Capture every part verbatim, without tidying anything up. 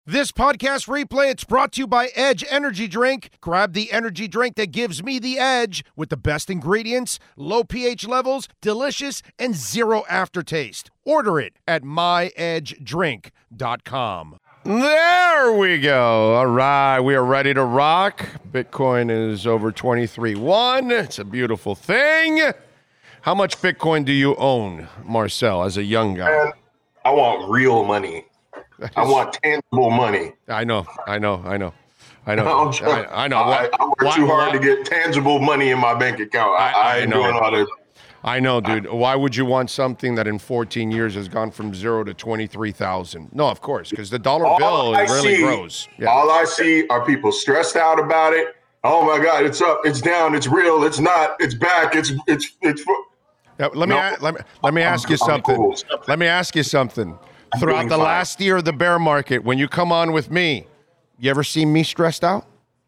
This podcast replay, it's brought to you by Edge Energy Drink. Grab the energy drink that gives me the edge with the best ingredients, low pH levels, delicious, and zero aftertaste. Order it at my edge drink dot com. There we go. All right, we are ready to rock. Bitcoin is over twenty-three one. It's a beautiful thing. How much Bitcoin do you own, Marcel, as a young guy? Man, I want real money. I want tangible money. I know, I know, I know, I know. I'm trying, I, I know. I, I work why, too hard why, to get tangible money in my bank account. I, I, I ain't doing all this. I know, dude. Why would you want something that in fourteen years has gone from zero to twenty-three thousand? No, of course, because the dollar all bill I really see, grows. Yeah. All I see are people stressed out about it. Oh my God, it's up, it's down, it's real, it's not, it's back, it's it's it's. Yeah, let me no, let me let me ask you something. Cool. Let me ask you something. Throughout the fine. last year of the bear market, when you come on with me, you ever see me stressed out?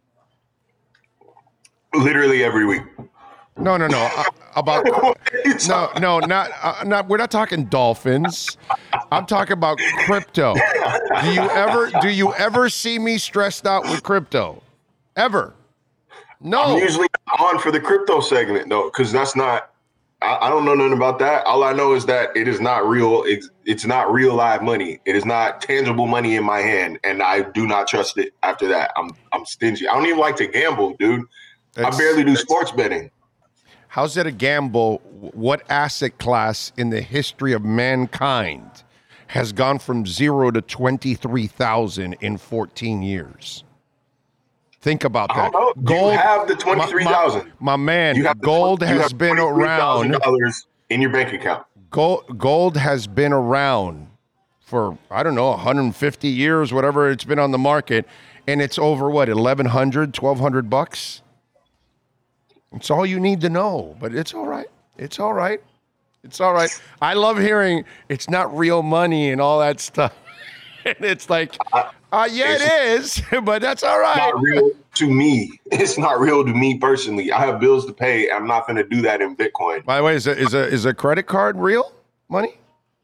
Literally every week. No, no, no. Uh, about no, no, not uh, not. We're not talking dolphins. I'm talking about crypto. Do you ever do you ever see me stressed out with crypto? Ever? No. I'm usually on for the crypto segment though, because that's not. I don't know nothing about that. All I know is that it is not real. It's, it's not real live money. It is not tangible money in my hand, and I do not trust it. After that, I'm I'm stingy. I don't even like to gamble, dude. That's, I barely do sports betting. How's it a gamble? What asset class in the history of mankind has gone from zero to twenty-three thousand in fourteen years? Think about that. I don't know. Gold, you have the twenty-three thousand. My, my man, you have gold twenty, has been around. In your bank account. Gold, gold has been around for, I don't know, one hundred fifty years, whatever it's been on the market. And it's over, what, eleven hundred, twelve hundred bucks? It's all you need to know. But it's all right. It's all right. It's all right. I love hearing it's not real money and all that stuff. And it's like, uh, yeah, it is, but that's all right. It's not real to me. It's not real to me personally. I have bills to pay. I'm not going to do that in Bitcoin. By the way, is a, is a, is a credit card real money?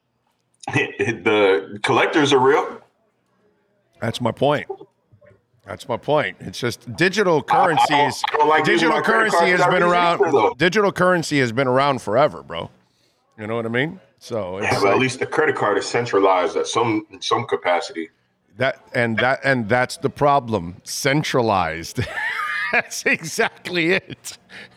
The collectors are real. That's my point. That's my point. It's just digital currencies. I, I don't, I don't like digital currency has been around. Either, digital currency has been around forever, bro. You know what I mean? So it's yeah, but like, at least the credit card is centralized at some in some capacity. That and that and that's the problem. Centralized. That's exactly it.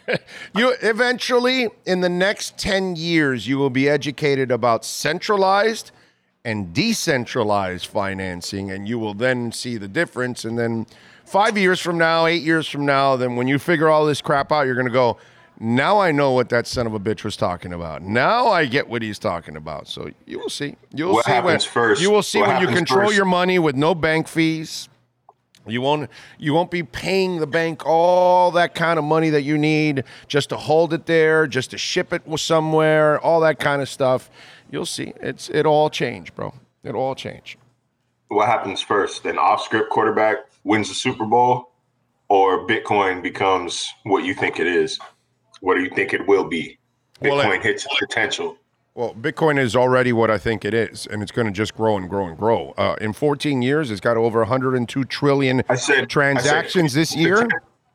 You eventually, in the next ten years, you will be educated about centralized and decentralized financing, and you will then see the difference. And then five years from now, eight years from now, then when you figure all this crap out, you're going to go, now I know what that son of a bitch was talking about. Now I get what he's talking about. So you will see. You will what see happens when, first. You will see what when you control first? your money with no bank fees. You won't you won't be paying the bank all that kind of money that you need just to hold it there, just to ship it somewhere, all that kind of stuff. You'll see. It's it all change, bro. It all change. What happens first? An off-script quarterback wins the Super Bowl, or Bitcoin becomes what you think it is? What do you think it will be? Bitcoin well, it, hits its potential. Well, Bitcoin is already what I think it is, and it's going to just grow and grow and grow. Uh, in fourteen years, it's got over one hundred two trillion I said, transactions I said, this year.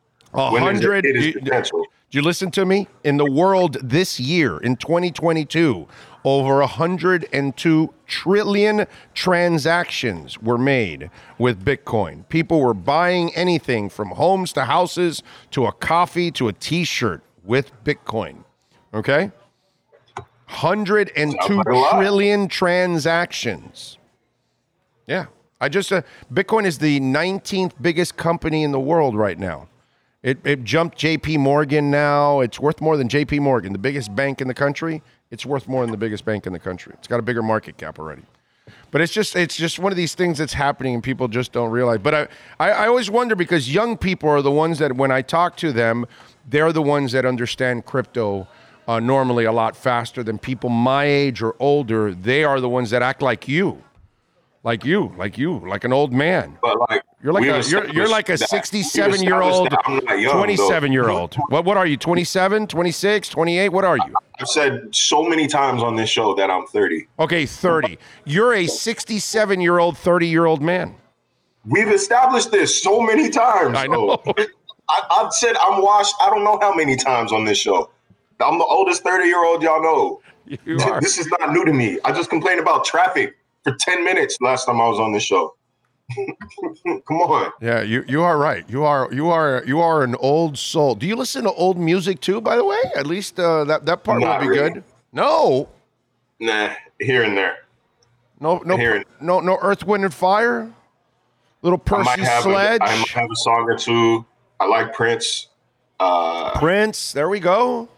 one hundred. It is you, potential. Did you listen to me? In the world this year, in twenty twenty-two, over one hundred two trillion transactions were made with Bitcoin. People were buying anything from homes to houses to a coffee to a T-shirt with Bitcoin. Okay? one hundred two trillion transactions. Yeah. I just, uh, Bitcoin is the nineteenth biggest company in the world right now. It, it jumped J P Morgan now. It's worth more than J P Morgan, the biggest bank in the country. It's worth more than the biggest bank in the country. It's got a bigger market cap already. But it's just it's just one of these things that's happening and people just don't realize. But I, I, I always wonder, because young people are the ones that, when I talk to them, they're the ones that understand crypto uh, normally a lot faster than people my age or older. They are the ones that act like you. Like you, like you, like an old man. But like you're like a you're, you're like a sixty-seven year old, twenty-seven year old. What what are you? twenty-seven, twenty-six, twenty-eight? What are you? I've said so many times on this show that I'm thirty. Okay, thirty. You're a sixty-seven year old, thirty year old man. We've established this so many times. I know. So, I, I've said I'm washed. I don't know how many times on this show. I'm the oldest thirty-year-old y'all know. You are. This is not new to me. I just complained about traffic for ten minutes last time I was on this show. Come on. Yeah, you you are right. You are you are you are an old soul. Do you listen to old music too? By the way, at least uh, that that part Not would be really. good. No, Nah, here and there. no, no, Here and- no, no. Earth, Wind, and Fire. Little I might Percy have Sledge. a, I might have a song or two. I like Prince. Uh, Prince. There we go.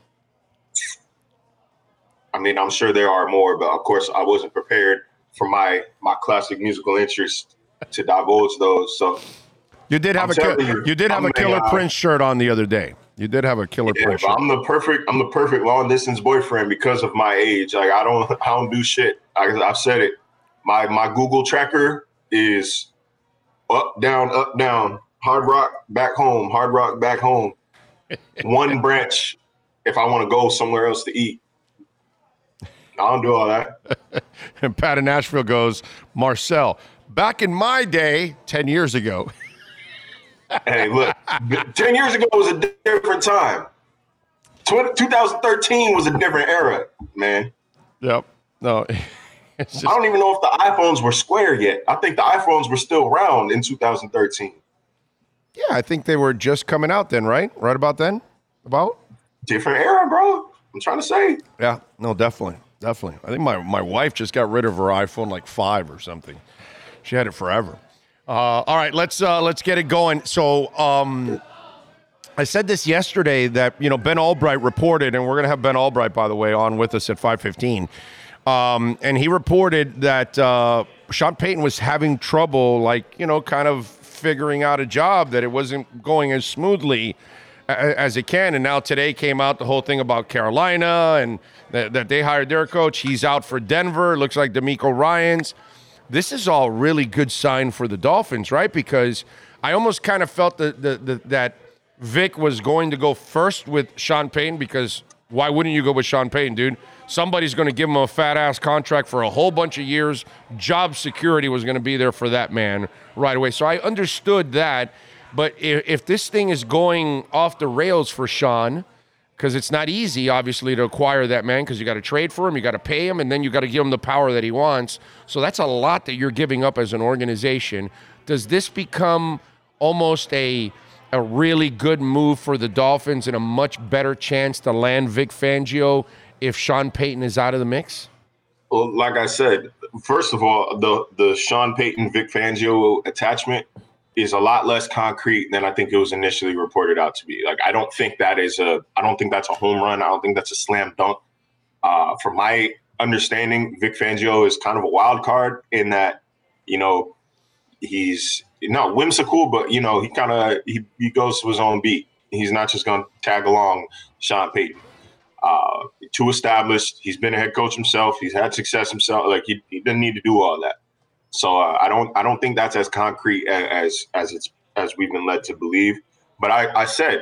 I mean, I'm sure there are more, but of course, I wasn't prepared for my my classic musical interest to divulge those. So You did have I'm a ki- telling you, you did have I'm a killer a, uh, Prince shirt on the other day. You did have a killer yeah, Prince but shirt. I'm the perfect I'm the perfect long distance boyfriend because of my age. Like I don't I don't do shit. I, I've said it. My my Google tracker is up down up down. Hard Rock back home. Hard Rock back home. One branch if I want to go somewhere else to eat. I don't do all that. And Pat in Nashville goes, Marcel, back in my day, ten years ago. Hey, look, ten years ago was a different time. twenty, twenty thirteen was a different era, man. Yep. No. It's just, I don't even know if the iPhones were square yet. I think the iPhones were still around in two thousand thirteen. yeah, I think they were just coming out then, right? Right about then? About? Different era, bro. I'm trying to say. Yeah. No, definitely. Definitely. I think my, my wife just got rid of her iPhone like five or something. She had it forever. Uh, all right, let's uh, let's get it going. So um, I said this yesterday that, you know, Ben Albright reported, and we're going to have Ben Albright, by the way, on with us at five fifteen. Um, and he reported that uh, Sean Payton was having trouble, like, you know, kind of figuring out a job, that it wasn't going as smoothly a- as it can. And now today came out the whole thing about Carolina and that, that they hired their coach. He's out for Denver. Looks like D'Amico Ryans. This is all really good sign for the Dolphins, right? Because I almost kind of felt that, the, the, that Vic was going to go first with Sean Payton, because why wouldn't you go with Sean Payton, dude? Somebody's going to give him a fat-ass contract for a whole bunch of years. Job security was going to be there for that man right away. So I understood that. But if, if this thing is going off the rails for Sean, because it's not easy, obviously, to acquire that man, because you got to trade for him, you got to pay him, and then you got to give him the power that he wants. So that's a lot that you're giving up as an organization. Does this become almost a a really good move for the Dolphins and a much better chance to land Vic Fangio if Sean Payton is out of the mix? Well, like I said, first of all, the the Sean Payton Vic Fangio attachment is a lot less concrete than I think it was initially reported out to be. Like, I don't think that is a, I don't think that's a home run. I don't think that's a slam dunk. Uh, from my understanding, Vic Fangio is kind of a wild card in that, you know, he's not whimsical, but, you know, he kind of, he, he goes to his own beat. He's not just going to tag along Sean Payton. Uh, too established. He's been a head coach himself. He's had success himself. Like, he, he doesn't need to do all that. So uh, I don't I don't think that's as concrete as as it's as we've been led to believe. But I, I said,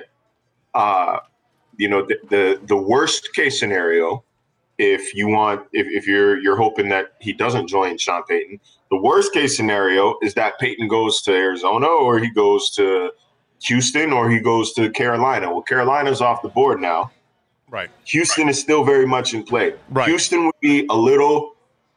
uh, you know, the, the the worst case scenario, if you want, if, if you're you're hoping that he doesn't join Sean Payton, the worst case scenario is that Payton goes to Arizona, or he goes to Houston, or he goes to Carolina. Well, Carolina's off the board now. Right. Houston is still very much in play. Right. Houston would be a little.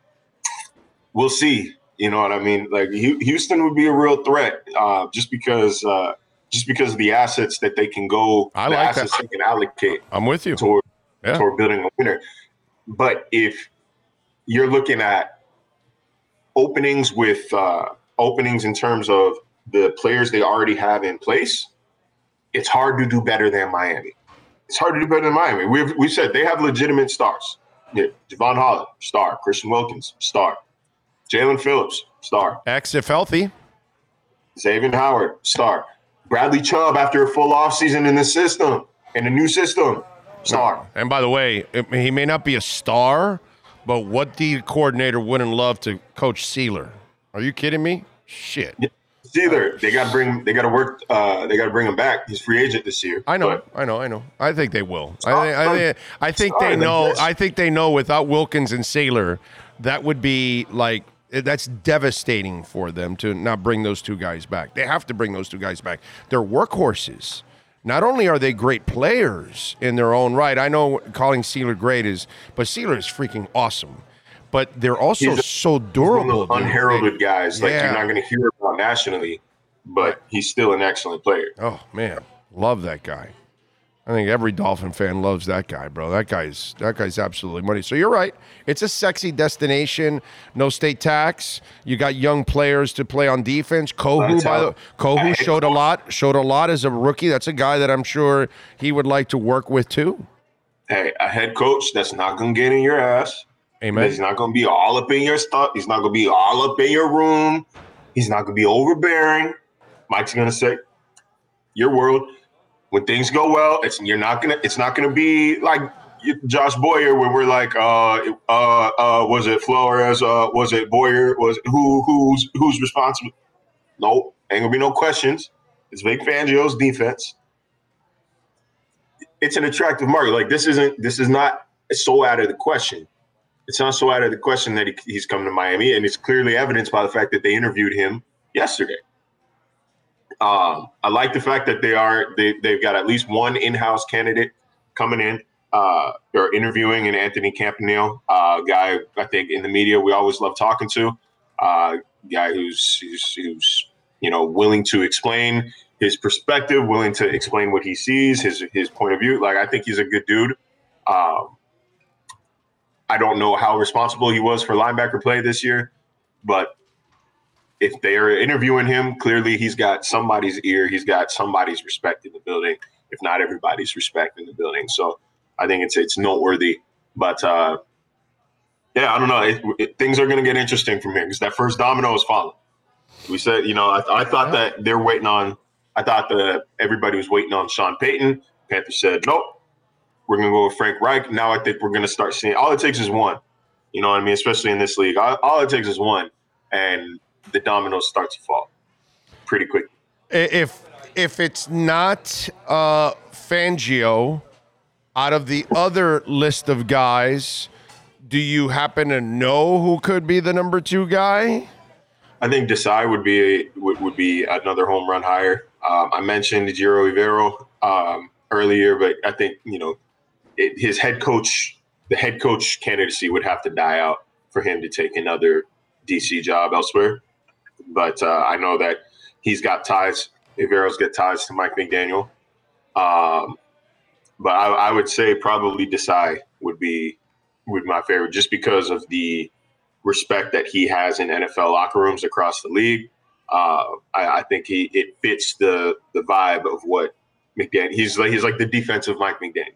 We'll see. You know what I mean? Like, Houston would be a real threat, uh, just because, uh, just because of the assets that they can go, I the like assets that. they can allocate I'm with you. toward, Yeah. toward building a winner. But if you're looking at openings with uh, openings in terms of the players they already have in place, it's hard to do better than Miami. It's hard to do better than Miami. We've we said they have legitimate stars. Yeah, Javon Holland, star. Christian Wilkins, star. Jalen Phillips, star. X if healthy. Xavier Howard, star. Bradley Chubb, after a full offseason in the system, in a new system, star. And by the way, it- he may not be a star, but what D coordinator wouldn't love to coach Sealer? Are you kidding me? Shit. Sealer, they got to bring, they got to work, uh, they got to bring him back. He's free agent this year. I know, But I know, I know. I think they will. I Star- think, I think, I think Star, they know. that's- I think they know. Without Wilkins and Saylor, that would be like That's devastating for them to not bring those two guys back. They have to bring those two guys back. They're workhorses. Not only are they great players in their own right, I know calling Sealer great is, but Sealer is freaking awesome. But they're also a, so durable. He's one of those unheralded dude. guys, like yeah. you're not going to hear about nationally, but he's still an excellent player. Oh man, love that guy. I think every Dolphin fan loves that guy, bro. That guy's that guy's absolutely money. So you're right. It's a sexy destination. No state tax. You got young players to play on defense. Kohu, by the Kohu showed a lot. Showed a lot as a rookie. That's a guy that I'm sure he would like to work with too. Hey, a head coach that's not gonna get in your ass. Amen. He's not gonna be all up in your stuff. He's not gonna be all up in your room. He's not gonna be overbearing. Mike's gonna say, "Your world." When things go well, it's you're not gonna. It's not gonna be like Josh Boyer, where we're like, uh, uh, uh, was it Flores? Uh, was it Boyer? Was it, who? Who's who's responsible? Nope, ain't gonna be no questions. It's Vic Fangio's defense. It's an attractive market. Like this isn't. This is not so out of the question. It's not so out of the question that he, he's come to Miami, and it's clearly evidenced by the fact that they interviewed him yesterday. Um, I like the fact that they are they they've got at least one in-house candidate coming in. Uh, they're interviewing an Anthony Campanile, uh, guy I think in the media we always love talking to. Uh, guy who's, who's who's you know willing to explain his perspective, willing to explain what he sees, his his point of view. Like I think he's a good dude. Um, I don't know how responsible he was for linebacker play this year, but if they're interviewing him, clearly he's got somebody's ear. He's got somebody's respect in the building, if not everybody's respect in the building. So I think it's it's noteworthy. But, uh, yeah, I don't know. It, it, things are going to get interesting from here because that first domino is falling. We said, you know, I, I thought that they're waiting on – I thought that everybody was waiting on Sean Payton. Panthers said, nope, we're going to go with Frank Reich. Now I think we're going to start seeing – all it takes is one. You know what I mean? Especially in this league. All, all it takes is one. And – the dominoes start to fall pretty quick. If if it's not uh, Fangio, out of the other list of guys, do you happen to know who could be the number two guy? I think Desai would be would, would be another home run hire. Um, I mentioned Jiro Rivero um, earlier, but I think you know it, his head coach, the head coach candidacy would have to die out for him to take another D C job elsewhere. But uh, I know that he's got ties. Rivero's got ties to Mike McDaniel. Um, but I, I would say probably Desai would be would be my favorite, just because of the respect that he has in N F L locker rooms across the league. Uh, I, I think he it fits the the vibe of what McDaniel. He's like he's like the defensive Mike McDaniel.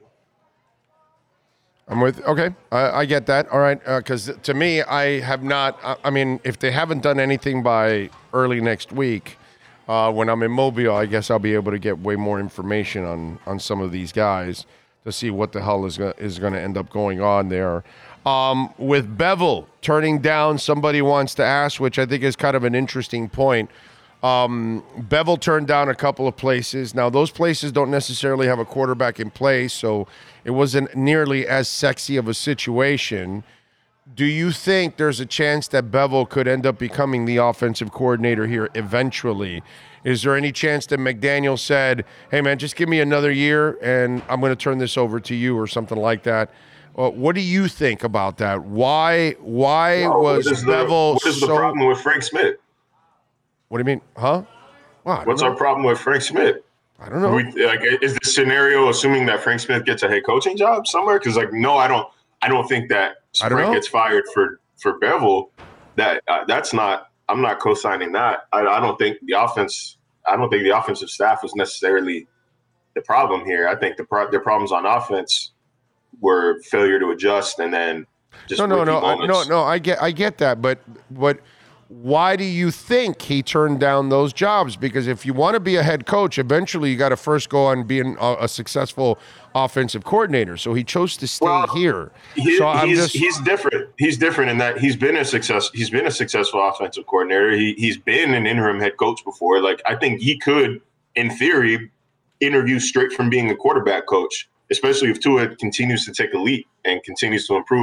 I'm with, okay, I, I get that. All right, because uh, to me, I have not, I, I mean, if they haven't done anything by early next week, uh, when I'm in Mobile, I guess I'll be able to get way more information on, on some of these guys to see what the hell is, go- is going to end up going on there. Um, with Bevel turning down somebody wants to ask, which I think is kind of an interesting point. Um, Bevel turned down a couple of places. Now, those places don't necessarily have a quarterback in place, so it wasn't nearly as sexy of a situation. Do you think there's a chance that Bevel could end up becoming the offensive coordinator here eventually? Is there any chance that McDaniel said, hey, man, just give me another year and I'm going to turn this over to you or something like that? Uh, what do you think about that? Why Why well, was what Bevel the, What is the so... problem with Frank Smith? What do you mean? Huh? Well, What's know. our problem with Frank Smith? I don't know. We, like, is the scenario assuming that Frank Smith gets a head coaching job somewhere? Because, like, no, I don't. I don't think that I don't Frank know. gets fired for for Bevel. That uh, that's not. I'm not co-signing that. I, I don't think the offense. I don't think the offensive staff was necessarily the problem here. I think the pro- their problems on offense were failure to adjust and then just no, no, no, moments. no, no. I get, I get that, but but. Why do you think he turned down those jobs? Because if you want to be a head coach, eventually you got to first go on being a, a successful offensive coordinator. So he chose to stay well, here. He, so I'm he's, just he's different. He's different in that he's been a success. He's been a successful offensive coordinator. He he's been an interim head coach before. Like I think he could, in theory, interview straight from being a quarterback coach, especially if Tua continues to take a leap and continues to improve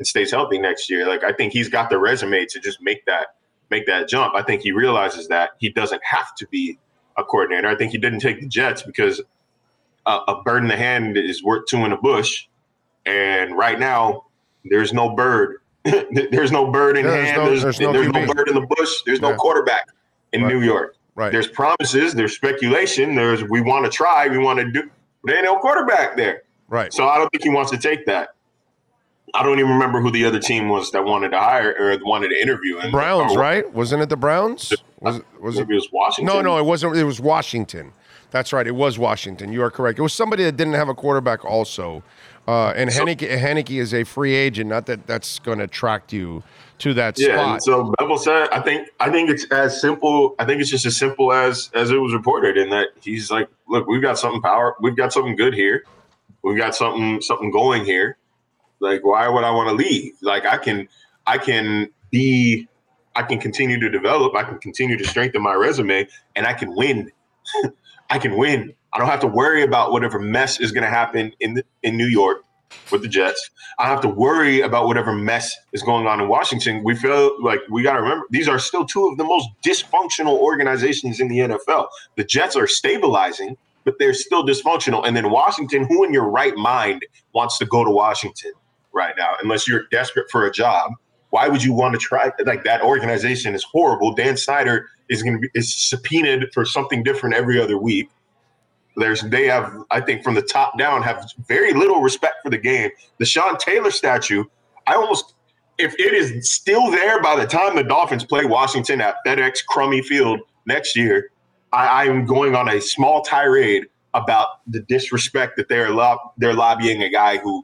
and stays healthy next year. Like, I think he's got the resume to just make that make that jump. I think he realizes that he doesn't have to be a coordinator. I think he didn't take the Jets because a, a bird in the hand is worth two in the bush. And right now, there's no bird. there's no bird in There's hand. no- there's there's no there's Q B. no bird in the bush. There's no Yeah. quarterback in Right. New York. Right. There's promises. There's speculation. There's we want to try. We want to do. There ain't no quarterback there. Right. So I don't think he wants to take that. I don't even remember who the other team was that wanted to hire or wanted to interview. And Browns, or, right? Wasn't it the Browns? Was it? Was it? Maybe it was Washington. No, no, it wasn't. It was Washington. That's right. It was Washington. You are correct. It was somebody that didn't have a quarterback also. Uh, and So- Heineke, Heineke is a free agent. Not that that's going to attract you to that Yeah, spot. and so Bevel said, I think I think it's as simple. I think it's just as simple as as it was reported, in that he's like, look, we've got something power, we've got something good here, we've got something something going here. Like, why would I want to leave? Like, I can I can be, I can continue to develop, I can continue to strengthen my resume, and I can win. I can win. I don't have to worry about whatever mess is going to happen in the, in New York with the Jets. I don't have to worry about whatever mess is going on in Washington. We feel like we got to remember these are still two of the most dysfunctional organizations in the N F L. The Jets are stabilizing, but they're still dysfunctional. And then Washington, who in your right mind wants to go to Washington right now, unless you're desperate for a job? Why would you want to try? Like, that organization is horrible. Dan Snyder is going to be is subpoenaed for something different every other week. There's they have, I think, from the top down, have very little respect for the game. The Sean Taylor statue, I almost, if it is still there by the time the Dolphins play Washington at FedEx Crummy Field next year, I, I'm going on a small tirade about the disrespect that they're lob, they're lobbying a guy who,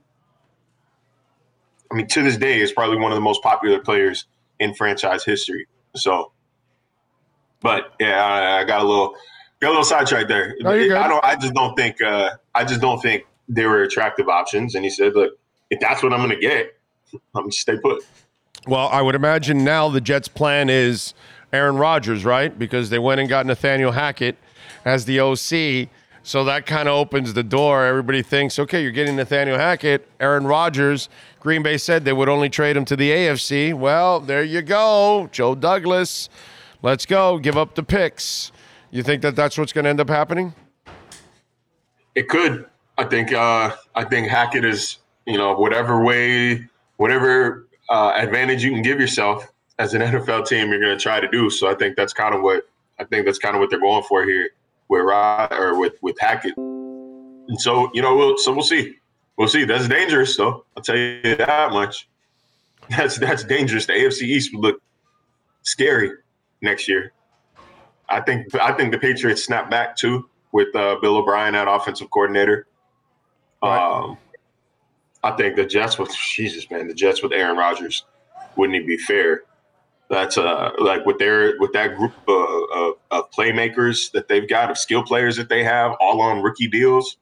I mean, to this day, is probably one of the most popular players in franchise history. So, but yeah, I, I got a little, got a little sidetracked there. No, you're good. I don't. I just don't think. Uh, I just don't think they were attractive options. And he said, "Look, if that's what I'm going to get, I'm going to stay put." Well, I would imagine now the Jets' plan is Aaron Rodgers, right? Because they went and got Nathaniel Hackett as the O C. So that kind of opens the door. Everybody thinks, okay, you're getting Nathaniel Hackett, Aaron Rodgers. Green Bay said they would only trade him to the A F C. Well, there you go. Joe Douglas. Let's go. Give up the picks. You think that that's what's going to end up happening? It could. I think. Uh, I think Hackett is, you know, whatever way, whatever uh, advantage you can give yourself as an N F L team, you're going to try to do. So I think that's kind of what I think that's kind of what they're going for here with Rod or with with Hackett. And so, you know, we'll so we'll see. We'll see. That's dangerous, though. I'll tell you that much. That's that's dangerous. The A F C East would look scary next year. I think I think the Patriots snap back too with uh, Bill O'Brien at offensive coordinator. Right. Um, I think the Jets with Jesus, man, the Jets with Aaron Rodgers wouldn't even be fair. That's uh like with their with that group uh, of, of playmakers that they've got, of skill players that they have, all on rookie deals.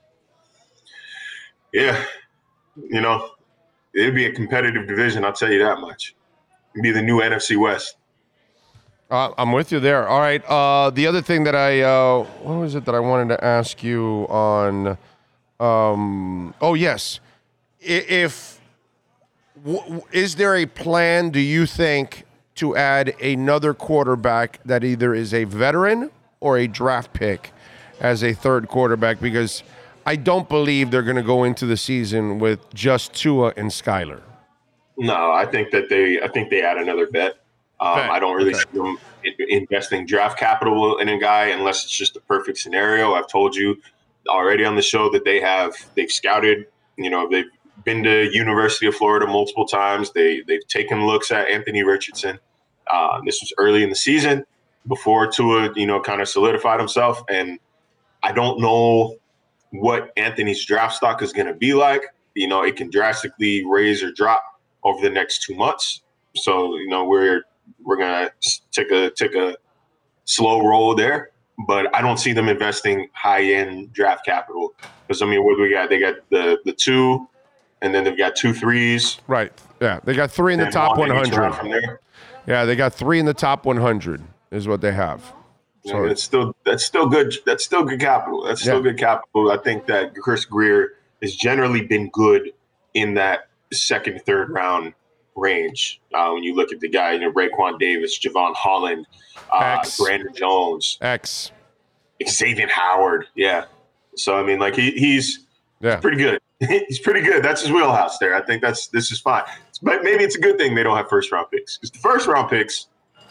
Yeah, you know, it'd be a competitive division. I'll tell you that much. It'd be the new N F C West. Uh, I'm with you there. All right. Uh, the other thing that I, uh, what was it that I wanted to ask you on? Um, oh, yes. I- If, w- is there a plan, do you think, to add another quarterback that either is a veteran or a draft pick as a third quarterback? Because I don't believe they're going to go into the season with just Tua and Skyler. No, I think that they, I think they add another vet. Um, Vet, I don't really okay. see them in- investing draft capital in a guy unless it's just a perfect scenario. I've told you already on the show that they have, they've scouted, you know, they've been to University of Florida multiple times. They, they've taken looks at Anthony Richardson. Uh, this was early in the season before Tua, you know, kind of solidified himself. And I don't know what Anthony's draft stock is going to be like. You know, it can drastically raise or drop over the next two months. So, you know, we're, we're going to take a, take a slow roll there, but I don't see them investing high end draft capital. Because I mean, what do we got? They got the, the two, and then they've got two threes. Right. Yeah. They got three in the and top one one in each round hundred. from there. Yeah, they got three in the top one hundred is what they have. So it's still that's still good. That's still good capital. That's still Yeah. good capital. I think that Chris Greer has generally been good in that second, third round range. Uh, when you look at the guy, you know, Raekwon Davis, Javon Holland, uh, Brandon Jones, X, Xavier Howard. Yeah. So, I mean, like he, he's, yeah. he's pretty good. He's pretty good. That's his wheelhouse there. I think that's this is fine. But maybe it's a good thing they don't have first round picks because the first round picks.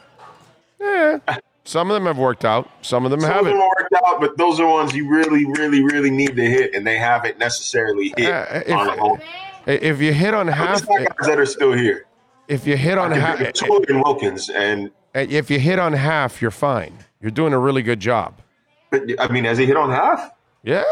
Yeah. Some of them have worked out. Some of them Some haven't. Some of them have worked out, but those are ones you really, really, really need to hit, and they haven't necessarily hit uh, if, on home. If you hit on half, guys that are still here. If you hit on half, and Wilkins, and if you hit on half, you're fine. You're doing a really good job. But I mean, has he hit on half? Yeah.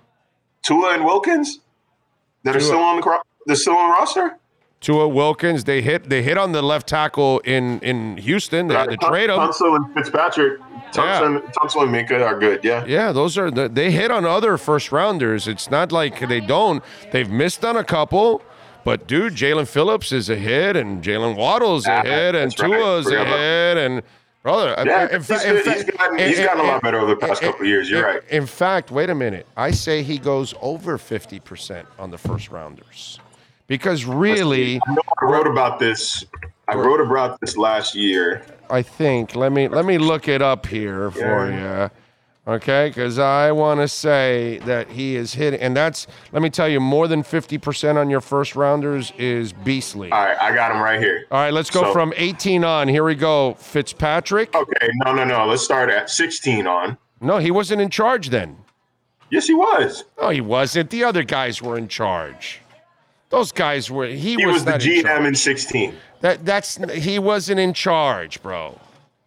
Tua and Wilkins that Tua. are still on the they're still on the roster. Tua, Wilkins, they hit they hit on the left tackle in, in Houston. They had to trade him. Tunsil and Fitzpatrick, Tunsil, yeah. Tunsil and Minka are good. Yeah, yeah, those are the, they hit on other first rounders. It's not like they don't. They've missed on a couple, but dude, Jalen Phillips is a hit, and Jalen Waddle's a ah, hit, and Tua's right. a hit, and brother, yeah, in, he's, fa- good. in he's gotten, he's gotten a lot better over the past couple of years. You're in, right. In fact, wait a minute. I say he goes over fifty percent on the first rounders. Because really, I, I wrote about this. I wrote about this last year. I think. Let me let me look it up here for yeah. you, okay? Because I want to say that he is hitting, and that's. Let me tell you, more than fifty percent on your first rounders is beastly. All right, I got him right here. All right, let's go so, from eighteen on. Here we go. Fitzpatrick. Okay, no, no, no. Let's start at sixteen on. No, he wasn't in charge then. Yes, he was. No, he wasn't. The other guys were in charge. Those guys were. He, he was, was the not G M in, in sixteen. That that's he wasn't in charge, bro.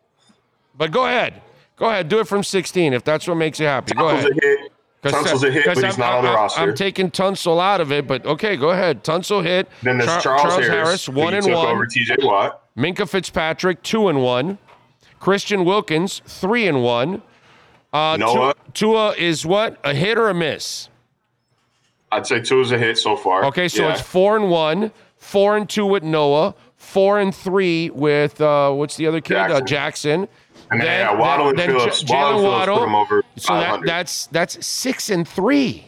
But go ahead, go ahead, do it from sixteen if that's what makes you happy. Go Tunsil's ahead. A hit. Tunsil's a hit, but he's I'm, not on the I'm, roster. I'm taking Tunsil out of it, but okay, go ahead. Tunsil hit. Then there's Char- Charles, Charles Harris, Harris one and took one. Over T J Watt. Minkah Fitzpatrick two and one. Christian Wilkins three and one. Uh, Noah Tua, Tua is what, a hit or a miss? I'd say two is a hit so far. Okay, so yeah. it's four and one, four and two with Noah, four and three with uh, what's the other kid? Jackson. Uh, Jackson. And then, then yeah, Waddle and then Phillips. J- Waddle, Waddle, Phillips put him over so that, that's that's six and three.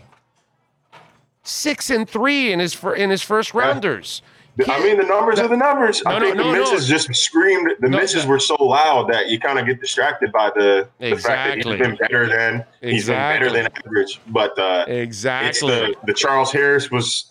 Six and three in his fir- in his first rounders. Yeah. I mean, the numbers that, are the numbers. No, I think no, the no, misses no. just screamed. The no, misses no. were so loud that you kind of get distracted by the, the exactly. fact that he's been better than exactly. he's been better than average. But uh, exactly, it's the, the Charles Harris was.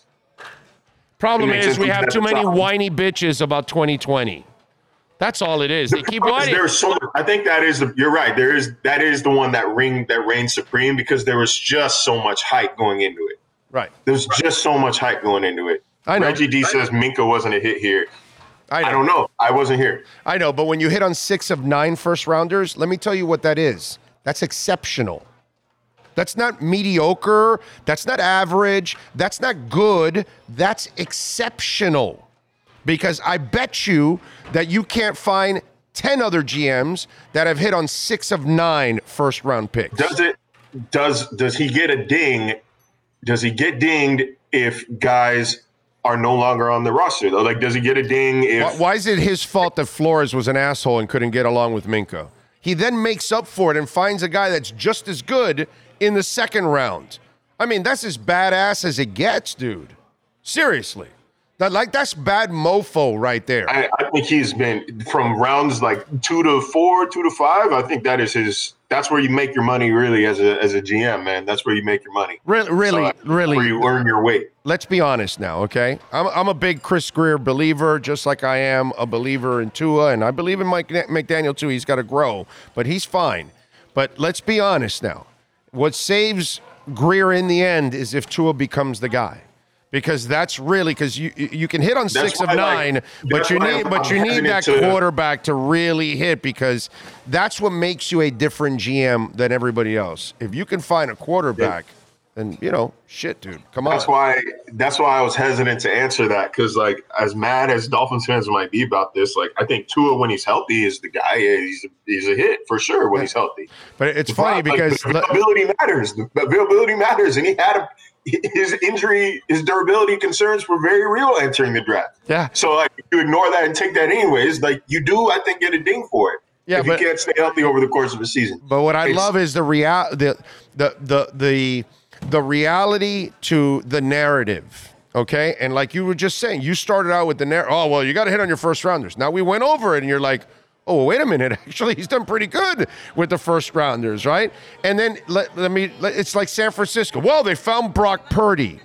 Problem is, we have too many whiny bitches about twenty twenty. That's all it is. The they keep whining. There's so much, I think that is the. You're right. There is that is the one that ring that reigns supreme because there was just so much hype going into it. Right. There's just so much hype going into it. I know. Reggie D says Minkah wasn't a hit here. I, know. I don't know. I wasn't here. I know, but when you hit on six of nine first rounders, let me tell you what that is. That's exceptional. That's not mediocre. That's not average. That's not good. That's exceptional. Because I bet you that you can't find ten other G Ms that have hit on six of nine first round picks. Does it? Does does he get a ding? Does he get dinged if guys are no longer on the roster, though? Like, does he get a ding if... Why, why is it his fault that Flores was an asshole and couldn't get along with Minkah? He then makes up for it and finds a guy that's just as good in the second round. I mean, that's as badass as it gets, dude. Seriously. That, like, that's bad mofo right there. I, I think he's been, from rounds like two to four, two to five, I think that is his... That's where you make your money, really, as a as a G M, man. That's where you make your money. Really, really, so, really. Where you earn your weight. Let's be honest now, okay? I'm I'm a big Chris Greer believer, just like I am a believer in Tua, and I believe in Mike McDaniel too. He's got to grow, but he's fine. But let's be honest now. What saves Greer in the end is if Tua becomes the guy. Because that's really because you you can hit on that's six of nine, like, but you need I'm, but you I'm need that to, quarterback to really hit because that's what makes you a different G M than everybody else. If you can find a quarterback, yeah. then you know, shit, dude, come on. That's why that's why I was hesitant to answer that because like as mad as Dolphins fans might be about this, like I think Tua when he's healthy is the guy. He's a, he's a hit for sure when yeah. he's healthy. But it's the funny problem, because like, the availability matters. The availability matters, and he had a. His injury, his durability concerns were very real entering the draft. Yeah. So, like, if you ignore that and take that anyways, like, you do, I think, get a ding for it. Yeah, if but, you can't stay healthy over the course of a season. But what I it's, love is the real the, the the the the reality to the narrative. okay? And like you were just saying, you started out with the narrative, oh, well, you got to hit on your first rounders. Now we went over it, and you're like, oh, well, wait a minute. Actually, he's done pretty good with the first rounders, right? And then let, let me, let, it's like San Francisco. Well, they found Brock Purdy.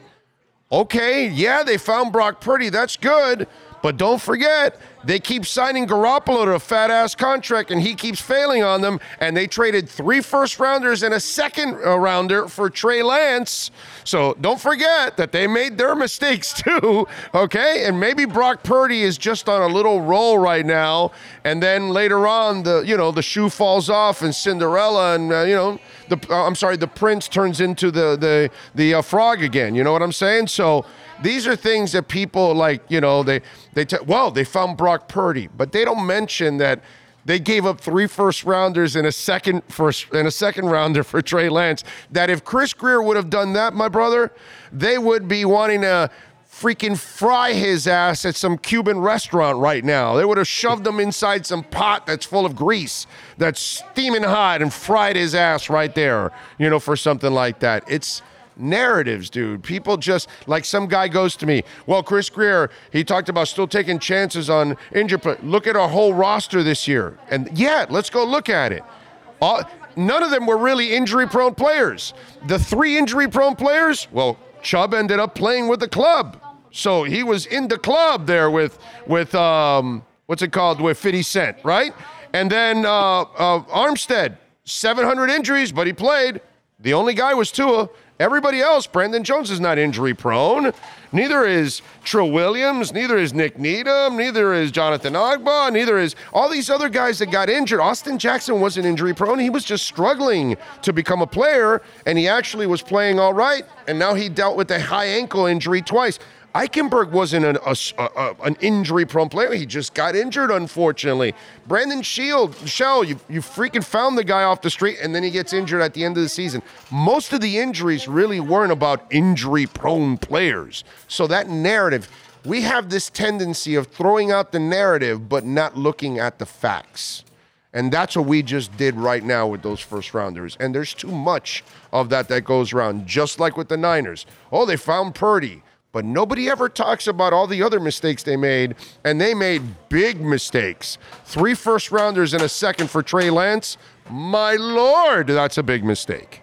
Okay, yeah, they found Brock Purdy. That's good. But don't forget, they keep signing Garoppolo to a fat-ass contract, and he keeps failing on them, and they traded three first-rounders and a second-rounder for Trey Lance. So don't forget that they made their mistakes too, okay? And maybe Brock Purdy is just on a little roll right now, and then later on, the you know, the shoe falls off and Cinderella and, uh, you know, the uh, I'm sorry, the prince turns into the, the, the uh, frog again. You know what I'm saying? So these are things that people like, you know, they, they t- well, they found Brock Purdy, but they don't mention that they gave up three first rounders and a second first and a second rounder for Trey Lance. That if Chris Grier would have done that, my brother, they would be wanting to freaking fry his ass at some Cuban restaurant right now. They would have shoved him inside some pot that's full of grease that's steaming hot and fried his ass right there, you know, for something like that. It's narratives, dude. People just, like some guy goes to me, well, Chris Grier, he talked about still taking chances on injury, but look at our whole roster this year. And yeah, let's go look at it. All, none of them were really injury-prone players. The three injury-prone players, well, Chubb ended up playing with the club. So he was in the club there with, with um, what's it called, with fifty Cent, right? And then uh, uh, Armstead, seven hundred injuries, but he played. The only guy was Tua. Everybody else, Brandon Jones is not injury prone. Neither is Trill Williams. Neither is Nick Needham. Neither is Jonathan Agba. Neither is all these other guys that got injured. Austin Jackson wasn't injury prone. He was just struggling to become a player, and he actually was playing all right, and now he dealt with a high ankle injury twice. Eichenberg wasn't an, a, a, an injury-prone player. He just got injured, unfortunately. Brandon Shield, Shell, you, you freaking found the guy off the street, and then he gets injured at the end of the season. Most of the injuries really weren't about injury-prone players. So that narrative, we have this tendency of throwing out the narrative but not looking at the facts. And that's what we just did right now with those first-rounders. And there's too much of that that goes around, just like with the Niners. Oh, they found Purdy. But nobody ever talks about all the other mistakes they made, and they made big mistakes. Three first-rounders and a second for Trey Lance. My Lord, that's a big mistake.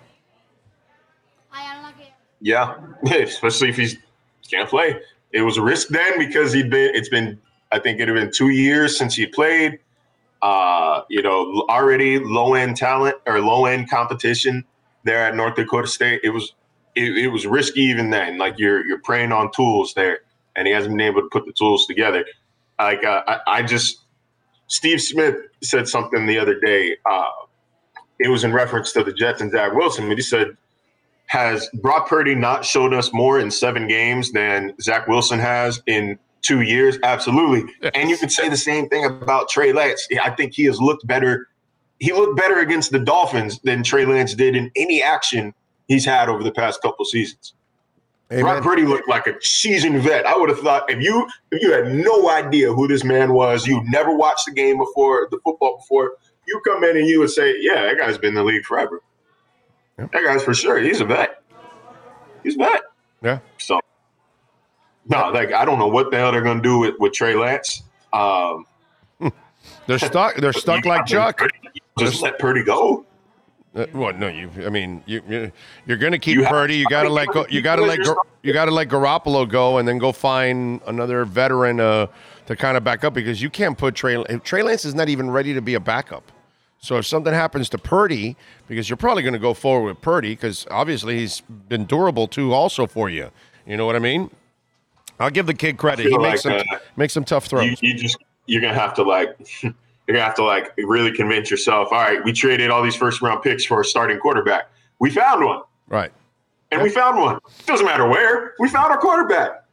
Yeah, especially if he's can't play. It was a risk then because he'd been. It's been. I think it had been two years since he played. Uh, you know, already low-end talent or low-end competition there at North Dakota State. It was. It, it was risky even then. Like you're you're preying on tools there, and he hasn't been able to put the tools together. Like uh, I, I just, Steve Smith said something the other day. Uh, it was in reference to the Jets and Zach Wilson, but he said, "Has Brock Purdy not showed us more in seven games than Zach Wilson has in two years?" Absolutely. Yes. And you could say the same thing about Trey Lance. I think he has looked better. He looked better against the Dolphins than Trey Lance did in any action he's had over the past couple seasons. Amen. Brock Purdy looked like a seasoned vet. I would have thought if you if you had no idea who this man was, you never watched the game before, the football before, you come in and you would say, yeah, that guy's been in the league forever. Yep. That guy's for sure. He's a vet. He's a vet. Yeah. So, no, like I don't know what the hell they're going to do with, with Trey Lance. Um, they're stuck. They're stuck like Chuck. Just let Purdy go. Uh, well, no, you. I mean, you. you you're going to keep you Purdy. You got to let go. You got to let. You got to let Garoppolo go, and then go find another veteran uh, to kind of back up because you can't put Trey. Trey Lance is not even ready to be a backup. So if something happens to Purdy, because you're probably going to go forward with Purdy, because obviously he's been durable too, also for you. You know what I mean? I'll give the kid credit. He makes like, some uh, makes some tough throws. You, you just you're gonna have to like. You're going to have to, like, really convince yourself, all right, we traded all these first-round picks for a starting quarterback. We found one. Right. And yeah. we found one. Doesn't matter where. We found our quarterback.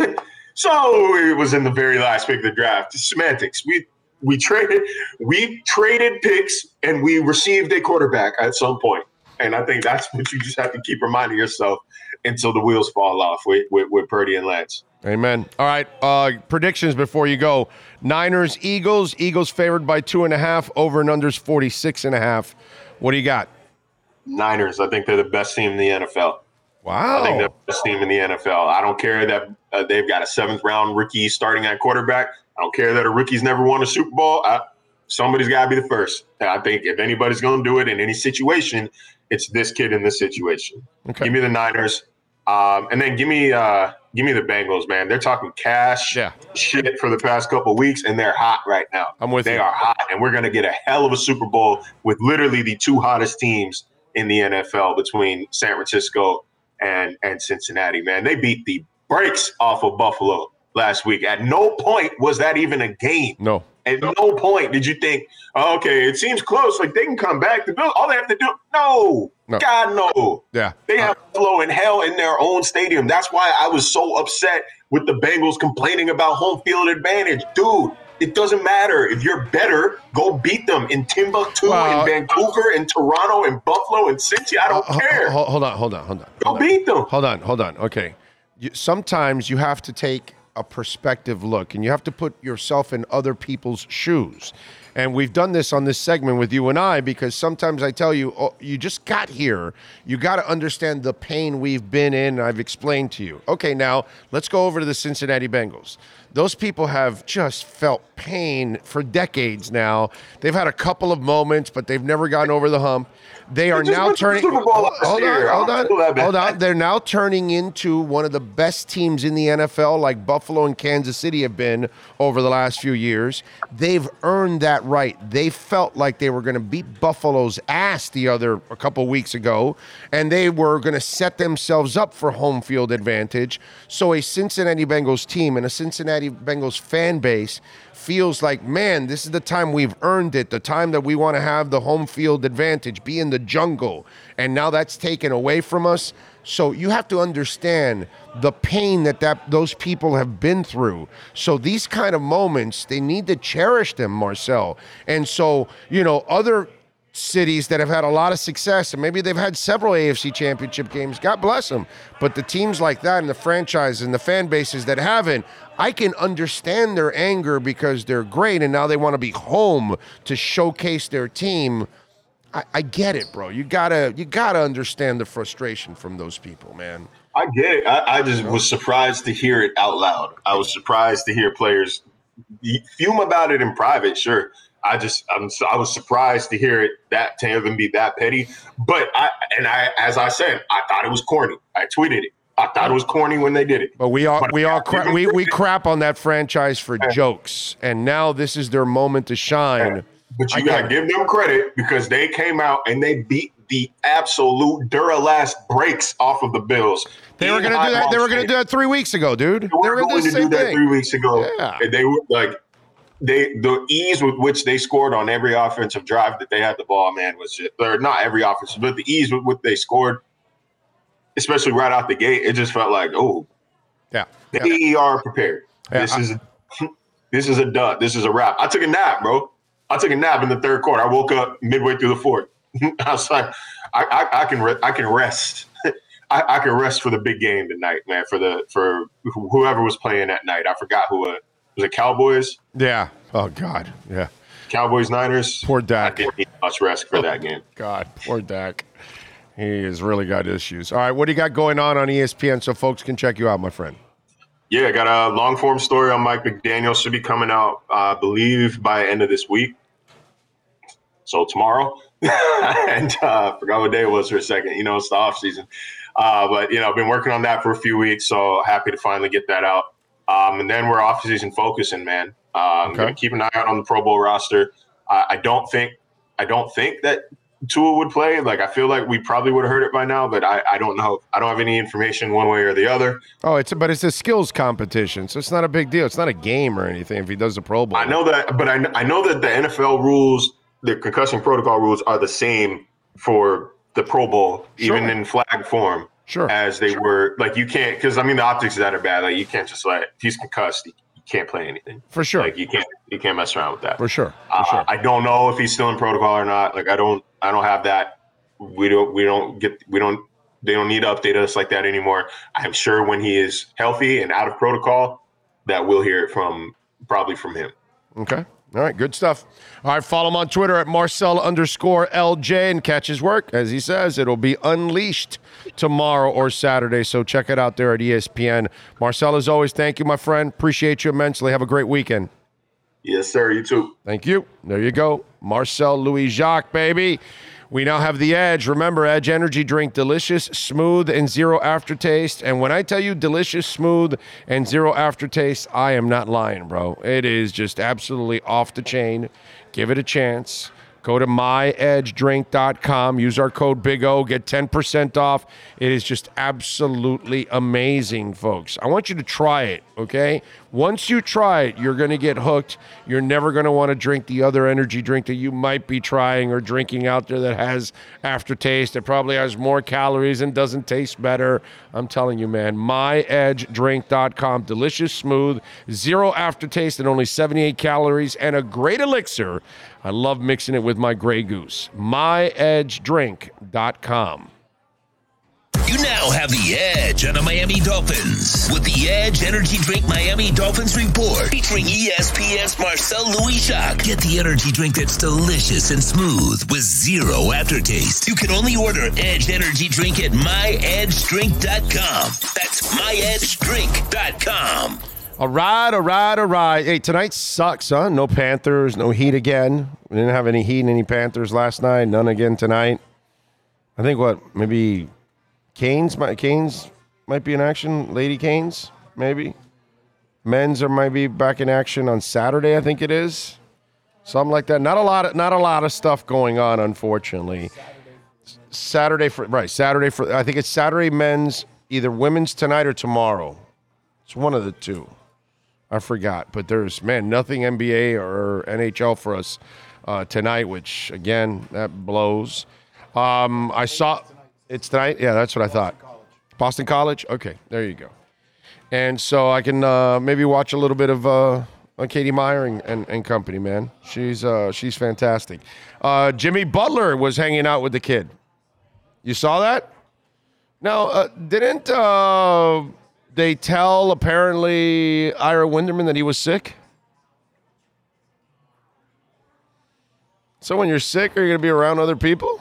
So it was in the very last pick of the draft. It's semantics. We we traded we traded picks, and we received a quarterback at some point. And I think that's what you just have to keep reminding yourself until the wheels fall off with, with, with Purdy and Lance. Amen. All right. Uh, predictions before you go. Niners, Eagles. Eagles favored by two and a half. Over and unders forty-six and a half. What do you got? Niners. I think they're the best team in the N F L. Wow. I think they're the best team in the N F L. I don't care that uh, they've got a seventh round rookie starting at quarterback. I don't care that a rookie's never won a Super Bowl. I, somebody's got to be the first. And I think if anybody's going to do it in any situation, it's this kid in this situation. Okay. Give me the Niners. Um, and then give me uh, give me the Bengals, man. They're talking cash yeah. shit for the past couple of weeks, and they're hot right now. I'm with they you. They are hot, and we're going to get a hell of a Super Bowl with literally the two hottest teams in the N F L between San Francisco and, and Cincinnati, man. They beat the brakes off of Buffalo last week. At no point was that even a game. No. At no point did you think, oh, okay, it seems close, like they can come back. The Bills, all they have to do, no, no. God, no. Yeah. They have Buffalo in hell in their own stadium. That's why I was so upset with the Bengals complaining about home field advantage. Dude, it doesn't matter. If you're better, go beat them in Timbuktu, well, in Vancouver, in Toronto, in Buffalo, in Cincy. I don't uh, care. Hold, hold on, hold on, hold on. Go hold beat on. them. Hold on, hold on. Okay. You, sometimes you have to take a perspective look, and you have to put yourself in other people's shoes. And we've done this on this segment with you and I, because sometimes I tell you, oh, you just got here. You got to understand the pain we've been in, and I've explained to you. Okay, now let's go over to the Cincinnati Bengals. Those people have just felt pain for decades now. They've had a couple of moments, but they've never gotten over the hump. They are now turning. Hold on, hold on, hold on. They're now turning into one of the best teams in the N F L, like Buffalo and Kansas City have been over the last few years. They've earned that right. They felt like they were going to beat Buffalo's ass the other a couple weeks ago, and they were going to set themselves up for home field advantage. So a Cincinnati Bengals team and a Cincinnati Bengals fan base feels like, man, this is the time we've earned it, the time that we want to have the home field advantage, be in the jungle, and now that's taken away from us. So you have to understand the pain that, that those people have been through. So these kind of moments, they need to cherish them, Marcel. And so, you know, other cities that have had a lot of success, and maybe they've had several A F C championship games, God bless them. But the teams like that and the franchises and the fan bases that haven't, I can understand their anger because they're great and now they want to be home to showcase their team. I, I get it, bro. You gotta you gotta understand the frustration from those people, man. I get it. I, I just you know? was surprised to hear it out loud. I was surprised to hear players fume about it in private, sure. I just, I'm, I was surprised to hear it that to even be that petty. But I, and I, as I said, I thought it was corny. I tweeted it. I thought it was corny when they did it. But we all, but we all, cra- we we crap on that franchise for yeah. jokes, and now this is their moment to shine. Yeah. But you I gotta give them credit because they came out and they beat the absolute Duralast breaks off of the Bills. They were gonna do that. They were gonna do that three weeks ago, dude. They were, they were going to do that thing. three weeks ago. Yeah. And they were like. They the ease with which they scored on every offensive drive that they had the ball, man, was just, or not every offensive, but the ease with which they scored, especially right out the gate, it just felt like, oh, yeah, they yeah. are prepared. Yeah, this I, is this is a dud. This is a wrap. I took a nap, bro. I took a nap in the third quarter. I woke up midway through the fourth. I was like, I, I, I can re- I can rest. I, I can rest for the big game tonight, man. For the for whoever was playing that night, I forgot who. Uh, Was it Cowboys? Yeah. Oh, God. Yeah. Cowboys, Niners. Poor Dak. I didn't need much rest for oh, that game. God. Poor Dak. He has really got issues. All right. What do you got going on on E S P N so folks can check you out, my friend? Yeah, I got a long-form story on Mike McDaniel. Should be coming out, uh, I believe, by the end of this week. So tomorrow. and I uh, forgot what day it was for a second. You know, it's the off-season. Uh, but, you know, I've been working on that for a few weeks, so happy to finally get that out. Um, and then we're off season focusing, man. Uh, I'm okay. going to keep an eye out on the Pro Bowl roster. Uh, I don't think, I don't think that Tua would play. Like, I feel like we probably would have heard it by now, but I, I don't know. I don't have any information one way or the other. Oh, it's a, but it's a skills competition, so it's not a big deal. It's not a game or anything if he does the Pro Bowl. I know that, but I, I know that the N F L rules, the concussion protocol rules, are the same for the Pro Bowl, sure. even in flag form. Sure. As they were, like, you can't, because I mean the optics of that are bad. Like, you can't just let, if he's concussed, you, you can't play anything. For sure. Like, you can't, you can't mess around with that. For sure. For uh, sure. I don't know if he's still in protocol or not. Like, I don't, I don't have that. We don't, we don't get, we don't, they don't need to update us like that anymore. I'm sure when he is healthy and out of protocol, that we'll hear it from, probably from him. Okay. All right, good stuff. All right, follow him on Twitter at Marcel underscore L J and catch his work. As he says, it'll be unleashed tomorrow or Saturday, so check it out there at E S P N. Marcel, as always, thank you, my friend. Appreciate you immensely. Have a great weekend. Yes, sir. You too. Thank you. There you go. Marcel Louis Jacques, baby. We now have the Edge. Remember, Edge Energy Drink, delicious, smooth, and zero aftertaste. And when I tell you delicious, smooth, and zero aftertaste, I am not lying, bro. It is just absolutely off the chain. Give it a chance. Go to my edge drink dot com. Use our code Big O. Get ten percent off. It is just absolutely amazing, folks. I want you to try it, okay? Once you try it, you're going to get hooked. You're never going to want to drink the other energy drink that you might be trying or drinking out there that has aftertaste. It probably has more calories and doesn't taste better. I'm telling you, man, my edge drink dot com. Delicious, smooth, zero aftertaste, and only seventy-eight calories, and a great elixir. I love mixing it with my Grey Goose. my edge drink dot com. You now have the edge on the Miami Dolphins with the Edge Energy Drink Miami Dolphins Report featuring E S P N's Marcel Louis Jacques. Get the energy drink that's delicious and smooth with zero aftertaste. You can only order Edge Energy Drink at my edge drink dot com. That's my edge drink dot com. All right, all right, all right. Hey, tonight sucks, huh? No Panthers, no Heat again. We didn't have any Heat and any Panthers last night. None again tonight. I think what, maybe Canes might, Canes might be in action. Lady Canes, maybe. Men's are might be back in action on Saturday, I think it is. Something like that. Not a lot of, not a lot of stuff going on, unfortunately. Saturday for, right, Saturday for, I think it's Saturday men's, either women's tonight or tomorrow. It's one of the two. I forgot, but there's, man, nothing N B A or N H L for us uh, tonight, which, again, that blows. Um, I saw, it's tonight? Yeah, that's what I thought. Boston College? Okay, there you go. And so I can uh, maybe watch a little bit of uh, Katie Meyer and, and, and company, man. She's uh, she's fantastic. Uh, Jimmy Butler was hanging out with the kid. You saw that? Now, uh, didn't... Uh, They tell, apparently, Ira Winderman that he was sick? So when you're sick, are you going to be around other people?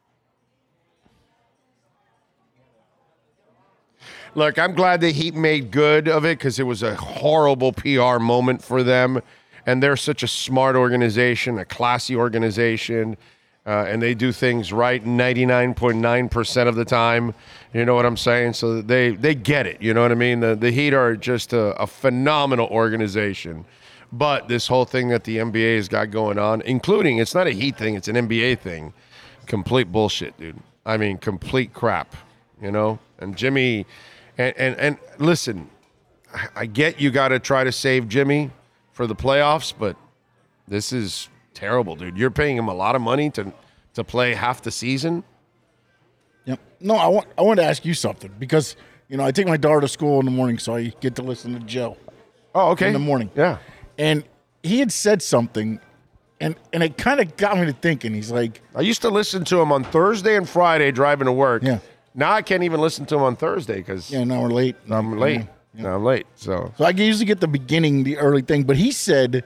Look, I'm glad the Heat made good of it because it was a horrible P R moment for them. And they're such a smart organization, a classy organization. Uh, and they do things right ninety-nine point nine percent of the time. You know what I'm saying? So they, they get it. You know what I mean? The, the Heat are just a, a phenomenal organization. But this whole thing that the N B A has got going on, including, it's not a Heat thing, it's an N B A thing. Complete bullshit, dude. I mean, complete crap, you know? And Jimmy, and, and, and listen, I get you got to try to save Jimmy for the playoffs, but this is terrible, dude. You're paying him a lot of money to to play half the season. Yep. No, I want I want to ask you something because you know I take my daughter to school in the morning, so I get to listen to Joe. Oh, okay. In the morning, yeah. And he had said something, and and it kind of got me to thinking. He's like, I used to listen to him on Thursday and Friday driving to work. Yeah. Now I can't even listen to him on Thursday because yeah, now we're late. I'm late. Yeah, yeah. Now I'm late. So so I usually get the beginning, the early thing, but he said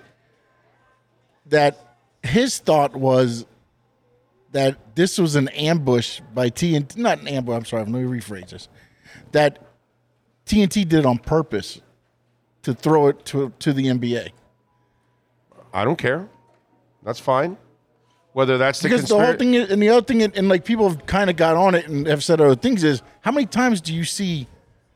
that his thought was that this was an ambush by T N T, not an ambush, I'm sorry, let me rephrase this, that T N T did it on purpose to throw it to, to the N B A. I don't care. That's fine. Whether that's the because conspira- the whole thing is, and the other thing, and like people have kind of got on it and have said other things is, how many times do you see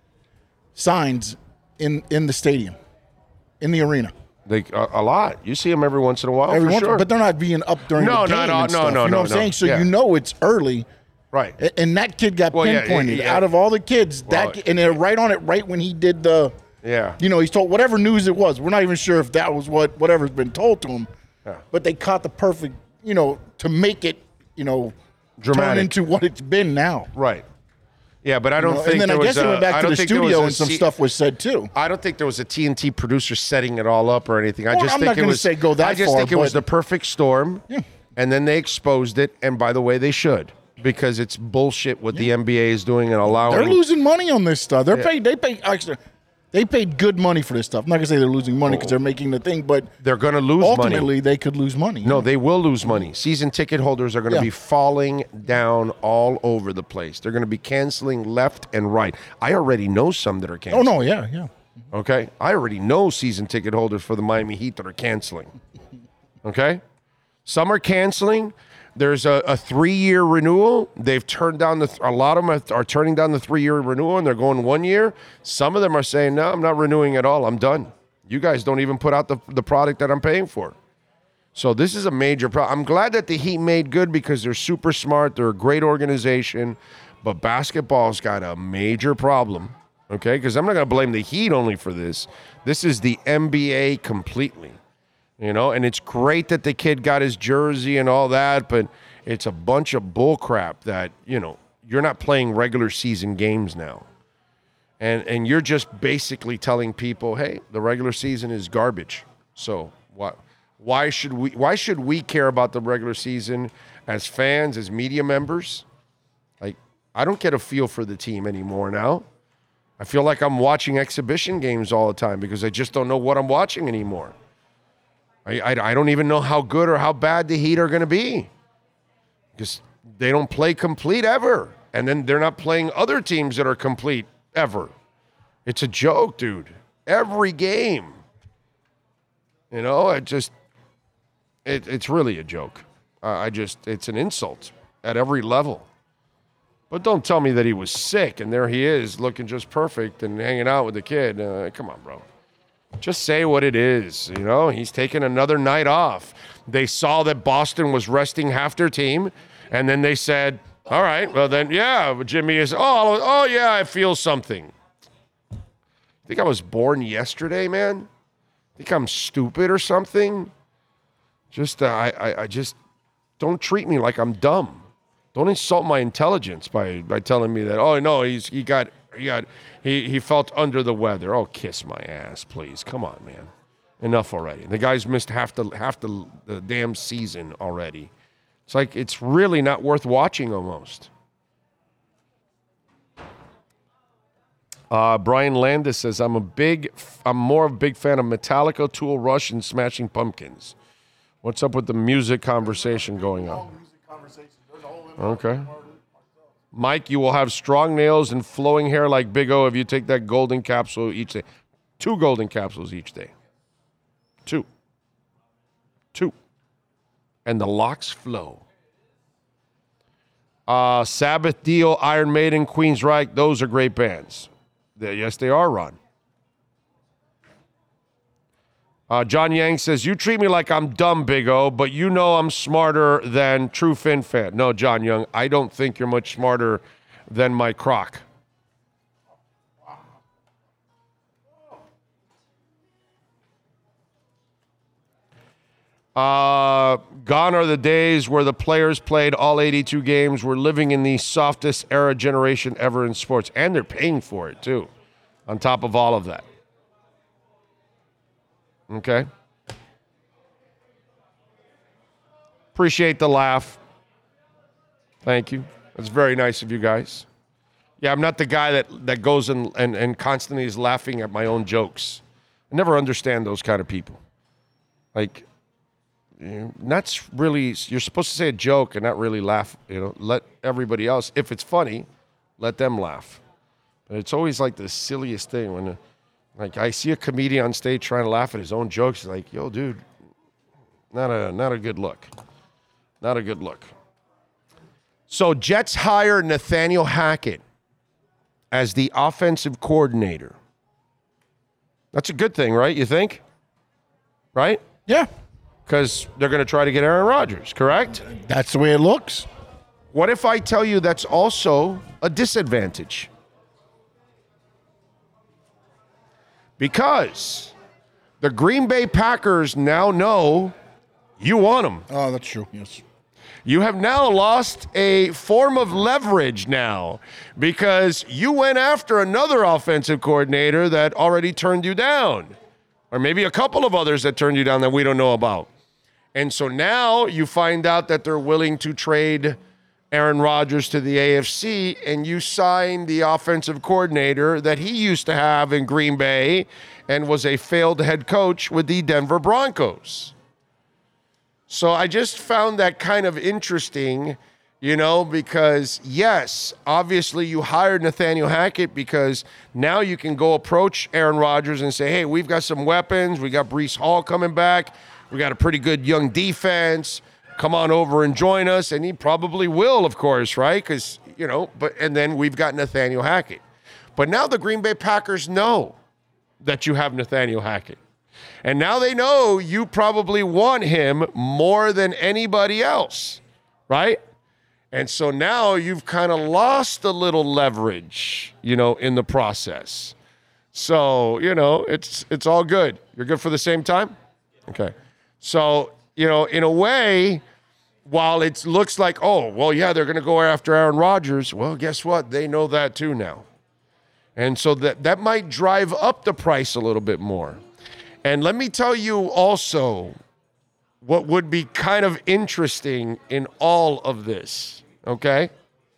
signs in, in the stadium, in the arena? They, a, a lot. You see them every once in a while, every for once, sure. But they're not being up during no, the game. No, and no, stuff, no, you know no, what I'm no. saying? So yeah. you know it's early. Right. And that kid got well, pinpointed yeah, yeah. out of all the kids. Well, that and they're right on it right when he did the, yeah. you know, he's told whatever news it was. We're not even sure if that was what whatever's been told to him. Yeah. But they caught the perfect, you know, to make it, you know, dramatic turn into what it's been now. Right. Yeah, but I don't you know? think And then there I guess was he went back a, to the studio and some C- stuff was said too. I don't think there was a T N T producer setting it all up or anything. I Well, just I'm think not it gonna was. say go that I just far, think it was but- the perfect storm, Yeah. and then they exposed it. And by the way, they should because it's bullshit what the N B A is doing and allowing. They're losing money on this stuff. They're paying. They pay extra. They paid good money for this stuff. I'm not gonna say they're losing money because they're making the thing, but They're going to lose ultimately money. they could lose money. No, they will lose money. Season ticket holders are going to Yeah. be falling down all over the place. They're going to be canceling left and right. I already know some that are Oh canceling. no, yeah, yeah. Okay? I already know season ticket holders for the Miami Heat that are canceling. Okay? Some are canceling. There's a, a three-year renewal. They've turned down the a lot of them are, are turning down the three-year renewal and they're going one year. Some of them are saying, "No, I'm not renewing at all. I'm done. You guys don't even put out the the product that I'm paying for." So this is a major problem. I'm glad that the Heat made good because they're super smart. They're a great organization, but basketball's got a major problem. Okay, because I'm not going to blame the Heat only for this. This is the N B A completely. You know, and it's great that the kid got his jersey and all that, but it's a bunch of bull crap that, you know, you're not playing regular season games now. And and you're just basically telling people, hey, the regular season is garbage. So what why should we why should we care about the regular season as fans, as media members? Like, I don't get a feel for the team anymore now. I feel like I'm watching exhibition games all the time because I just don't know what I'm watching anymore. I, I, I don't even know how good or how bad the Heat are going to be because they don't play complete ever. And then they're not playing other teams that are complete ever. It's a joke, dude. Every game. You know, it just, it, it's really a joke. Uh, I just, it's an insult at every level. But don't tell me that he was sick and there he is looking just perfect and hanging out with the kid. Uh, come on, bro. Just say what it is, you know? He's taking another night off. They saw that Boston was resting half their team, and then they said, all right, well then, yeah, Jimmy is, oh, oh yeah, I feel something. Think I was born yesterday, man? Think I'm stupid or something? Just, uh, I, I, I just, don't treat me like I'm dumb. Don't insult my intelligence by, by telling me that, oh, no, he's he got, he got, he, he felt under the weather. Oh, kiss my ass, please. Come on, man. Enough already. The guy's missed half the half the, the damn season already. It's like it's really not worth watching almost. Uh, Brian Landis says, I'm a big, I'm more of a big fan of Metallica, Tool, Rush, and Smashing Pumpkins. What's up with the music conversation going on? Okay. Mike, you will have strong nails and flowing hair like Big O if you take that golden capsule each day. Two golden capsules each day. Two. Two. And the locks flow. Uh, Sabbath, Dio, Iron Maiden, Queensryche, those are great bands. They, yes, they are, Ron. Uh, John Yang says, you treat me like I'm dumb, Big O, but you know I'm smarter than True Fin Fan. No, John Young, I don't think you're much smarter than my croc. Uh, gone are the days where the players played all eighty-two games. We're living in the softest era generation ever in sports. And they're paying for it, too, on top of all of that. Okay. Appreciate the laugh. Thank you. That's very nice of you guys. Yeah, I'm not the guy that, that goes and, and, and constantly is laughing at my own jokes. I never understand those kind of people. Like, you know, not really, you're supposed to say a joke and not really laugh. You know, let everybody else, if it's funny, let them laugh. But it's always like the silliest thing when, like, I see a comedian on stage trying to laugh at his own jokes. It's like, yo, dude, not a not a good look. Not a good look. So Jets hire Nathaniel Hackett as the offensive coordinator. That's a good thing, right? You think? Right? Yeah. Because they're going to try to get Aaron Rodgers, correct? That's the way it looks. What if I tell you that's also a disadvantage? Because the Green Bay Packers now know you want them. Oh, that's true. Yes. You have now lost a form of leverage now because you went after another offensive coordinator that already turned you down, or maybe a couple of others that turned you down that we don't know about. And so now you find out that they're willing to trade Aaron Rodgers to the A F C, and you sign the offensive coordinator that he used to have in Green Bay and was a failed head coach with the Denver Broncos. So I just found that kind of interesting, you know, because yes, obviously you hired Nathaniel Hackett because now you can go approach Aaron Rodgers and say, hey, we've got some weapons. We got Breece Hall coming back. We got a pretty good young defense. Come on over and join us. And he probably will, of course, right? Because, you know, but and then we've got Nathaniel Hackett. But now the Green Bay Packers know that you have Nathaniel Hackett. And now they know you probably want him more than anybody else, right? And so now you've kind of lost a little leverage, you know, in the process. So, you know, it's it's all good. You're good for the same time? Okay. So, you know, in a way, while it looks like, oh, well, yeah, they're going to go after Aaron Rodgers. Well, guess what? They know that too now. And so that, that might drive up the price a little bit more. And let me tell you also what would be kind of interesting in all of this, okay?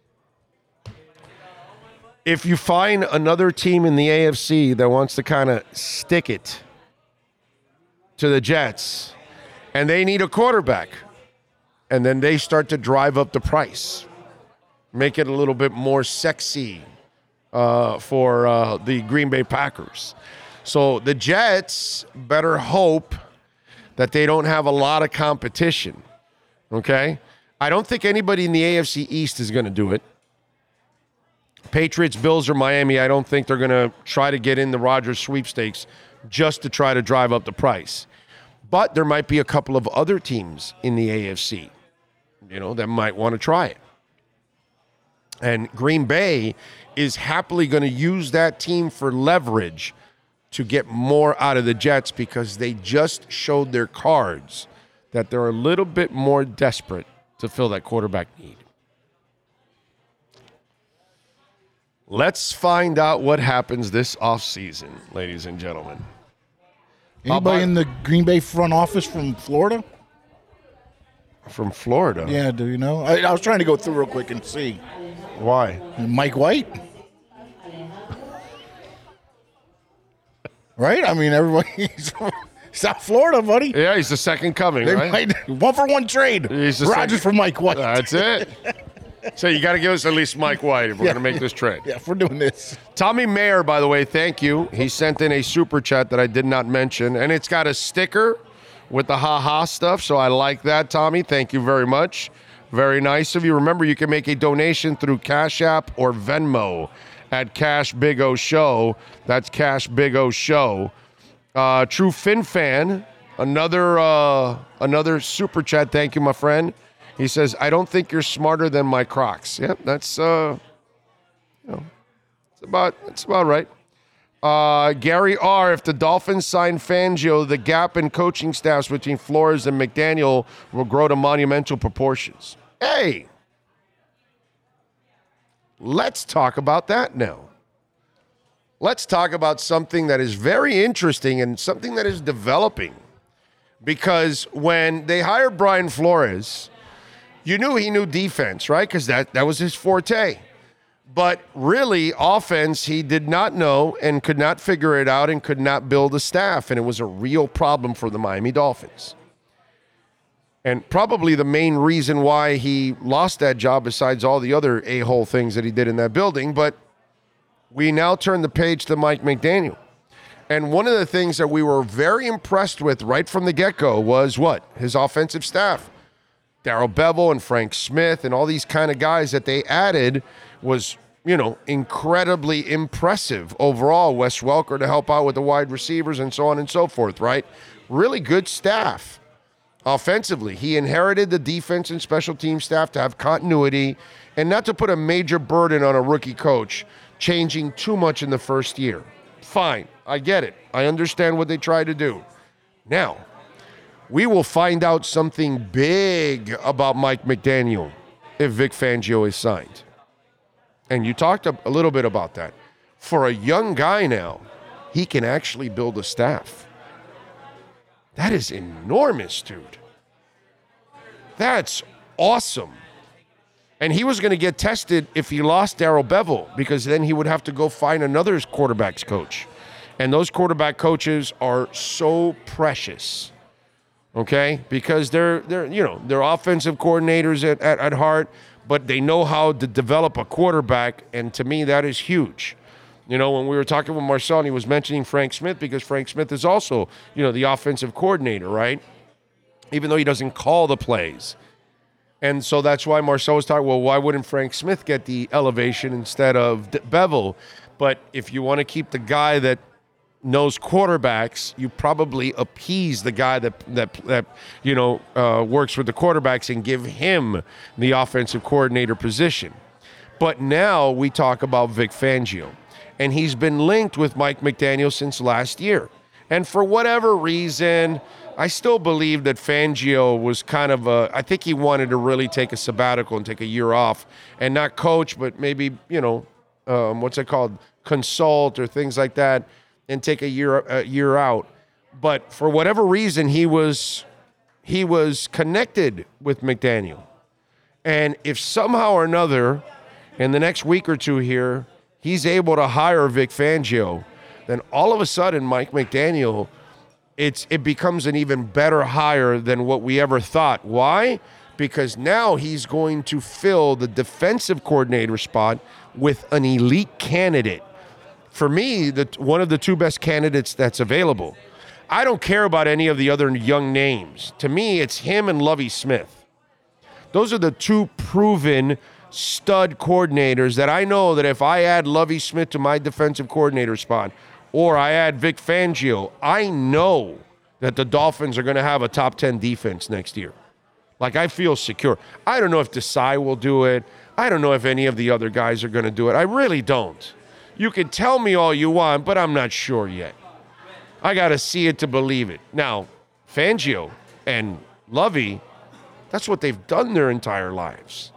If you find another team in the A F C that wants to kind of stick it to the Jets, and they need a quarterback, and then they start to drive up the price, make it a little bit more sexy uh, for uh, the Green Bay Packers. So the Jets better hope that they don't have a lot of competition, okay? I don't think anybody in the A F C East is going to do it. Patriots, Bills, or Miami, I don't think they're going to try to get in the Rodgers sweepstakes just to try to drive up the price. But there might be a couple of other teams in the A F C, you know, that might want to try it. And Green Bay is happily going to use that team for leverage to get more out of the Jets because they just showed their cards that they're a little bit more desperate to fill that quarterback need. Let's find out what happens this offseason, ladies and gentlemen. Anybody in the Green Bay front office from Florida? From Florida? Yeah, do you know? I, I was trying to go through real quick and see. Why? Mike White? Right? I mean, everybody's South Florida, buddy. Yeah, he's the second coming, They right? might, one for one trade. He's the Rodgers second- for Mike White. That's it. So you got to give us at least Mike White if we're Yeah. going to make this trade. Yeah, if we're doing this. Tommy Mayer, by the way, thank you. He sent in a super chat that I did not mention, and it's got a sticker with the ha-ha stuff, so I like that, Tommy. Thank you very much. Very nice of you. Remember, you can make a donation through Cash App or Venmo at Cash Big O Show. That's Cash Big O Show. Uh, True Fin Fan, another uh, another super chat. Thank you, my friend. He says, I don't think you're smarter than my Crocs. Yep, that's uh, you know, it's about it's about right. Uh, Gary R., if the Dolphins sign Fangio, the gap in coaching staffs between Flores and McDaniel will grow to monumental proportions. Hey, let's talk about that now. Let's talk about something that is very interesting and something that is developing. Because when they hired Brian Flores, you knew he knew defense, right? Because that, that was his forte. But really, offense, he did not know and could not figure it out and could not build a staff. And it was a real problem for the Miami Dolphins. And probably the main reason why he lost that job, besides all the other a-hole things that he did in that building. But we now turn the page to Mike McDaniel. And one of the things that we were very impressed with right from the get-go was what? His offensive staff. Darrell Bevell and Frank Smith and all these kind of guys that they added was, you know, incredibly impressive overall. Wes Welker to help out with the wide receivers and so on and so forth, right? Really good staff offensively. He inherited the defense and special team staff to have continuity and not to put a major burden on a rookie coach changing too much in the first year. Fine. I get it. I understand what they try to do. Now, we will find out something big about Mike McDaniel if Vic Fangio is signed. And you talked a, a little bit about that. For a young guy now, he can actually build a staff. That is enormous, dude. That's awesome. And he was going to get tested if he lost Darrell Bevell, because then he would have to go find another quarterback's coach. And those quarterback coaches are so precious, okay? Because they're, they're you know, they're offensive coordinators at, at, at heart, but they know how to develop a quarterback, and to me, that is huge. You know, when we were talking with Marcel, and he was mentioning Frank Smith, because Frank Smith is also, you know, the offensive coordinator, right? Even though he doesn't call the plays. And so that's why Marcel was talking, well, why wouldn't Frank Smith get the elevation instead of Bevell? But if you want to keep the guy that knows quarterbacks, you probably appease the guy that, that, that you know, uh, works with the quarterbacks and give him the offensive coordinator position. But now we talk about Vic Fangio. And he's been linked with Mike McDaniel since last year. And for whatever reason, I still believe that Fangio was kind of a, I think he wanted to really take a sabbatical and take a year off and not coach, but maybe, you know, um, what's it called, consult or things like that, and take a year a year out. But for whatever reason, he was he was connected with McDaniel. And if somehow or another, in the next week or two here, he's able to hire Vic Fangio, then all of a sudden Mike McDaniel, it's it becomes an even better hire than what we ever thought. Why? Because now he's going to fill the defensive coordinator spot with an elite candidate. For me, the, one of the two best candidates that's available. I don't care about any of the other young names. To me, it's him and Lovie Smith. Those are the two proven stud coordinators that I know that if I add Lovie Smith to my defensive coordinator spot, or I add Vic Fangio, I know that the Dolphins are going to have a top ten defense next year. Like, I feel secure. I don't know if Desai will do it. I don't know if any of the other guys are going to do it. I really don't. You can tell me all you want, but I'm not sure yet. I got to see it to believe it. Now, Fangio and Lovie, that's what they've done their entire lives.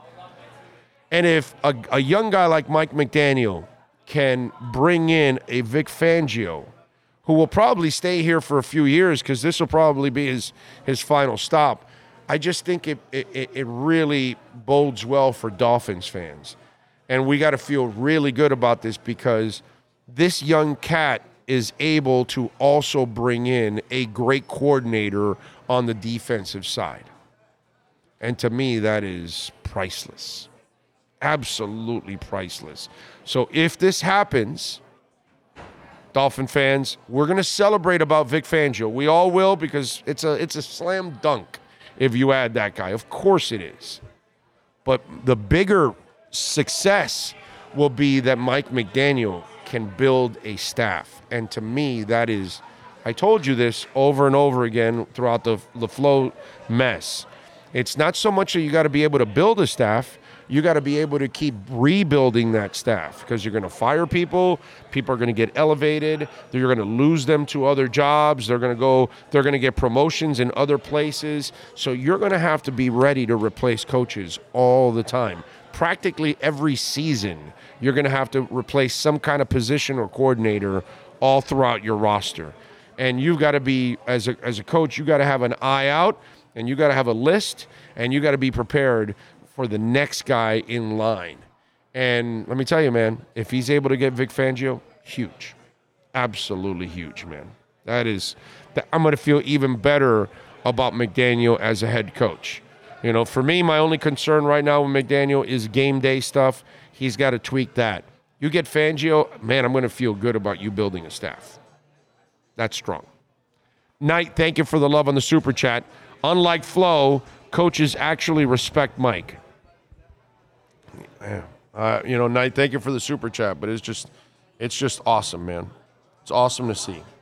And if a, a young guy like Mike McDaniel can bring in a Vic Fangio, who will probably stay here for a few years because this will probably be his, his final stop, I just think it, it, it really bodes well for Dolphins fans. And we got to feel really good about this because this young cat is able to also bring in a great coordinator on the defensive side. And to me, that is priceless. Absolutely priceless. So if this happens, Dolphin fans, we're going to celebrate about Vic Fangio. We all will, because it's a it's a slam dunk if you add that guy. Of course it is. But the bigger success will be that Mike McDaniel can build a staff. And to me, that is, I told you this over and over again throughout the the flow mess. It's not so much that you got to be able to build a staff. You got to be able to keep rebuilding that staff, because you're going to fire people. People are going to get elevated. You're going to lose them to other jobs. They're going to go, they're going to get promotions in other places. So you're going to have to be ready to replace coaches all the time. Practically every season, you're going to have to replace some kind of position or coordinator all throughout your roster. And you've got to be, as a, as a coach, you got to have an eye out, and you got to have a list, and you got to be prepared for the next guy in line. And let me tell you, man, if he's able to get Vic Fangio, huge. Absolutely huge, man. That is, that I'm going to feel even better about McDaniel as a head coach. You know, for me, my only concern right now with McDaniel is game day stuff. He's got to tweak that. You get Fangio, man, I'm going to feel good about you building a staff. That's strong. Knight, thank you for the love on the super chat. Unlike Flo, coaches actually respect Mike. Yeah. Uh, you know, Knight, thank you for the super chat, but it's just, it's just awesome, man. It's awesome to see.